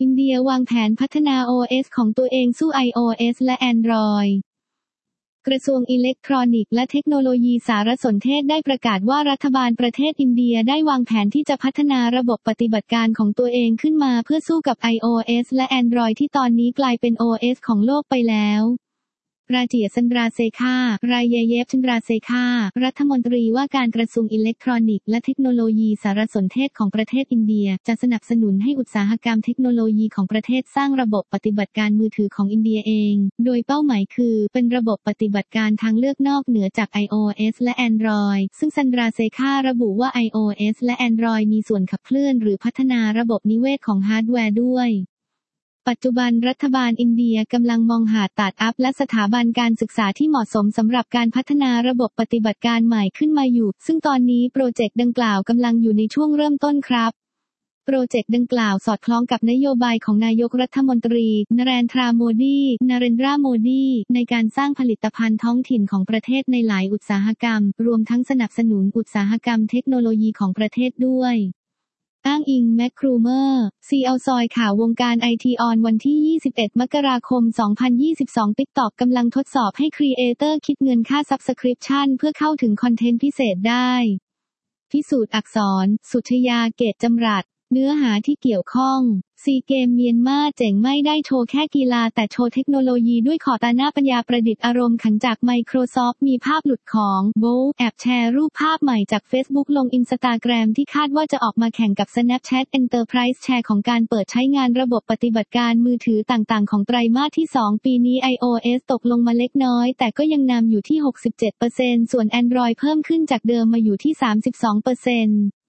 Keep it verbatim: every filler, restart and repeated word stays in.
อินเดียวางแผนพัฒนา โอ เอส ของตัวเองสู้ iOS และ Android กระทรวงอิเล็กทรอนิกส์และเทคโนโลยีสารสนเทศได้ประกาศว่ารัฐบาลประเทศอินเดียได้วางแผนที่จะพัฒนาระบบปฏิบัติการของตัวเองขึ้นมาเพื่อสู้กับ iOS และ Android ที่ตอนนี้กลายเป็น โอ เอส ของโลกไปแล้วราเจียซันดราเซคารายเยฟชันดราเซคารัฐมนตรีว่าการกระทรวงอิเล็กทรอนิกส์และเทคโนโลยีสารสนเทศของประเทศอินเดียจะสนับสนุนให้อุตสาหกรรมเทคโนโลยีของประเทศสร้างระบบปฏิบัติการมือถือของอินเดียเองโดยเป้าหมายคือเป็นระบบปฏิบัติการทางเลือกนอกเหนือจาก iOS และ Android ซึ่งซันดราเซคาระบุว่า iOS และ Android มีส่วนขับเคลื่อนหรือพัฒนาระบบนิเวศของฮาร์ดแวร์ด้วยปัจจุบันรัฐบาลอินเดียกำลังมองหาสตาร์ทอัพและสถาบันการศึกษาที่เหมาะสมสำหรับการพัฒนาระบบปฏิบัติการใหม่ขึ้นมาอยู่ซึ่งตอนนี้โปรเจกต์ดังกล่าวกำลังอยู่ในช่วงเริ่มต้นครับโปรเจกต์ดังกล่าวสอดคล้องกับนโยบายของนายกรัฐมนตรีนเรนทราโมดีนเรนทราโมดีในการสร้างผลิตภัณฑ์ท้องถิ่นของประเทศในหลายอุตสาหกรรมรวมทั้งสนับสนุนอุตสาหกรรมเทคโนโลยีของประเทศด้วยอ้างอิงแมคครูเมอร์ ซี อี โอ ซอยข่าววงการไอทีออนวันที่ยี่สิบเอ็ดมกราคมสองพันยี่สิบสอง TikTok กำลังทดสอบให้ครีเอเตอร์คิดเงินค่า Subscription เพื่อเข้าถึงคอนเทนต์พิเศษได้พิสูจน์อักษรสุชยาเกตจำรัดเนื้อหาที่เกี่ยวข้องซีเกมเมียนมาเจ๋งไม่ได้โชว์แค่กีฬาแต่โชว์เทคโนโลยีด้วยขอตาหน้าปัญญาประดิษฐ์อารมณ์ขันจาก Microsoft มีภาพหลุดของโบลแอบแชร์รูปภาพใหม่จาก Facebook ลง Instagram ที่คาดว่าจะออกมาแข่งกับ Snapchat Enterprise แชร์ของการเปิดใช้งานระบบปฏิบัติการมือถือต่างๆของไตรมาสที่สองปีนี้ iOS ตกลงมาเล็กน้อยแต่ก็ยังนำอยู่ที่ หกสิบเจ็ดเปอร์เซ็นต์ ส่วน Android เพิ่มขึ้นจากเดิมมาอยู่ที่ สามสิบสองเปอร์เซ็นต์